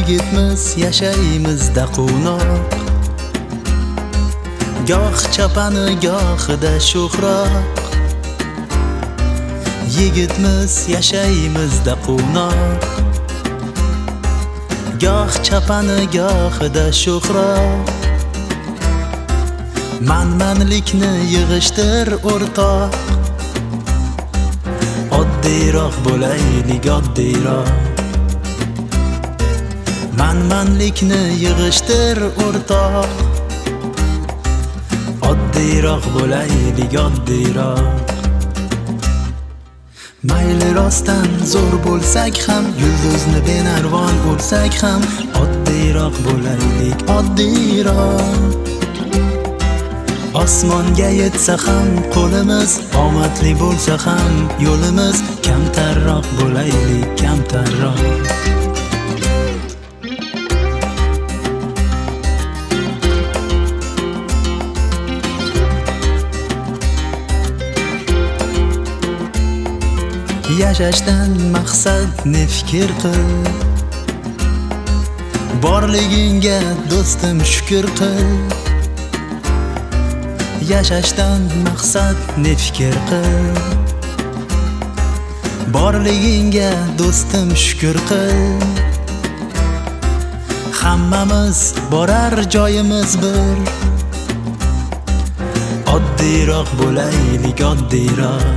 yigitmiz yashaymizda quvnoq, goh chapani gohida sho'xroq. Yigitmiz yashaymizda quvnoq, goh chapani gohida sho'xroq. Manmanlikni yig'ishtir o'rtoq, oddiyroq bo'laylik oddiyroq. Manmanlikni yig'ishtir o'rtoq, oddiyroq bo'laylik oddiyroq. Mayli rostdan zo'r bo'lsak ham, yulduzni benarvon bo'lsak ham, oddiyroq bo'laylik oddiyroq. Osmonga yetsa ham qo'limiz, omadli bo'lsa ham yo'limiz, kamtarroq bo'laylik kamtarroq. Yashashdan maqsad ne fikr qil, borligingga do'stim shukr qil. Yashashdan maqsad ne fikr qil, borligingga do'stim shukr qil. Hammamiz borar joyimiz bir, oddiyroq bo'laylik oddiyroq.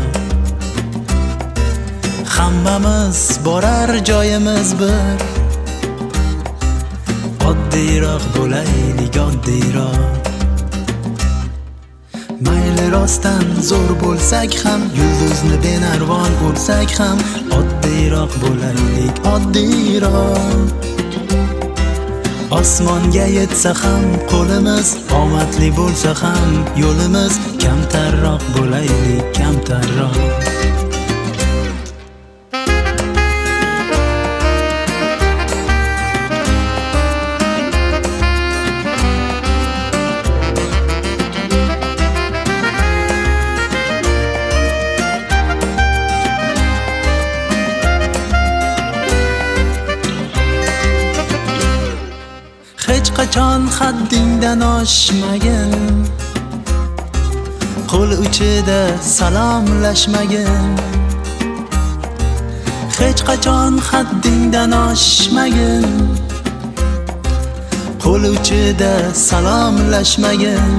Hammamiz borar joyimiz bir, oddiyroq bo'laylik oddiyroq. Mayli rostdan zo'r bo'lsak ham, yulduzni benarvon bo'lsak ham, oddiyroq bo'laylik oddiyroq. Osmonga yetsa ham qo'limiz, omadli bo'lsa ham yo'limiz, kamtarroq bo'laylik kamtarroq. Hech qachon haddingdan oshmagin, qo'l uchida salomlashmagin. Hech qachon haddingdan oshmagin, qo'l uchida salomlashmagin.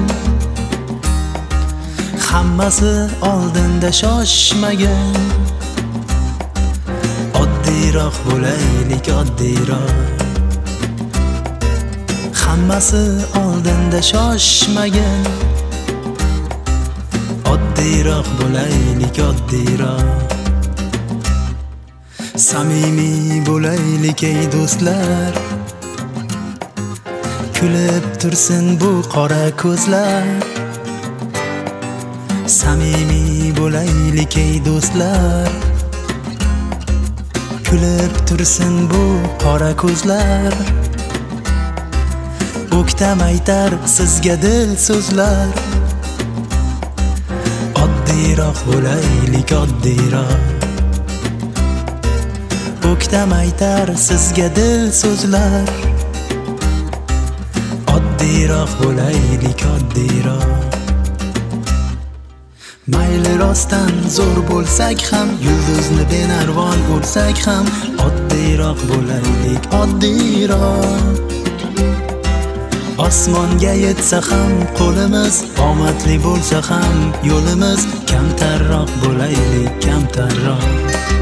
Hammasi oldinda shoshmagin, oddiyroq bo'laylik oddiyroq. Hammasi oldinda shoshmagin, oddiyroq bo'laylik oddiyroq. Samimiy bo'laylik ey do'stlar, kulib tursin bu qora ko'zlar. Samimiy bo'laylik ey do'stlar, kulib tursin bu qora ko'zlar. O'ktam aytar sizga dil so'zlar, oddiyroq bo'laylik oddiyroq. O'ktam aytar sizga dil so'zlar, oddiyroq bo'laylik oddiyroq. Mayli rostdan zo'r bo'lsak ham, yulduzni benarvon bo'lsak ham, oddiyroq bo'laylik oddiyroq. Osmonga yetsa ham qo'limiz, omadli bo'lsa ham yo'limiz, kamtarroq bo'laylik kamtarroq.